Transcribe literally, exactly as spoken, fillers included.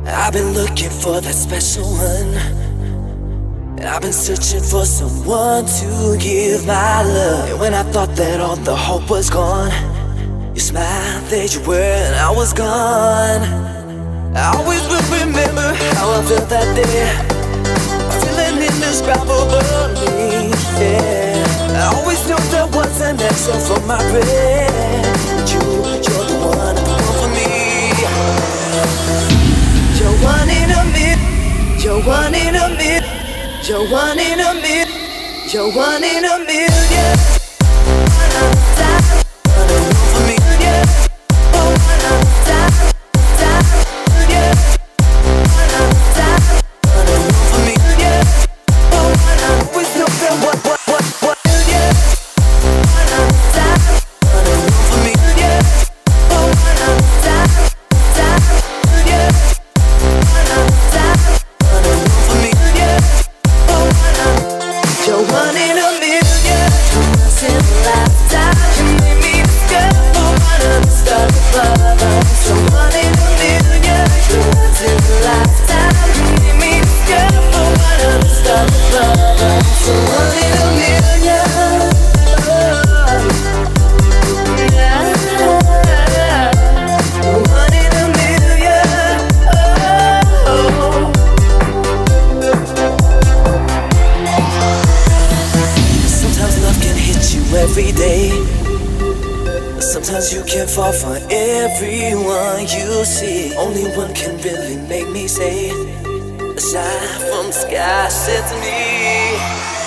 I've been looking for that special one, and I've been searching for someone to give my love. And when I thought that all the hope was gone, you smiled, there you were, and I was gone. I always will remember how I felt that day, feeling indescribably, yeah. I always knew there was an answer for my prayer, but you, you're the one, the one for me. You're one in a million, you're one in a million, you're one in a million, you're one in a million. One of a time, one for me, yeah. Oh, one of a time, time, yeah. One of a time, one for me, yeah. Oh, one of always know that what, what, what, what, yeah. One of a time, one for me, yeah. Oh, one of a time, time, yeah. You're one in a million, once in a lifetime. You made me discover one of the stars above us. You're one in a million, once in a lifetime. You made me discover one of the stars above us. You're one in a million, oh, yeah. You're one in a million, oh. Sometimes love can hit you every day. Sometimes you can fall for everyone you see. Only one can really make me say, a shine from the sky said to me.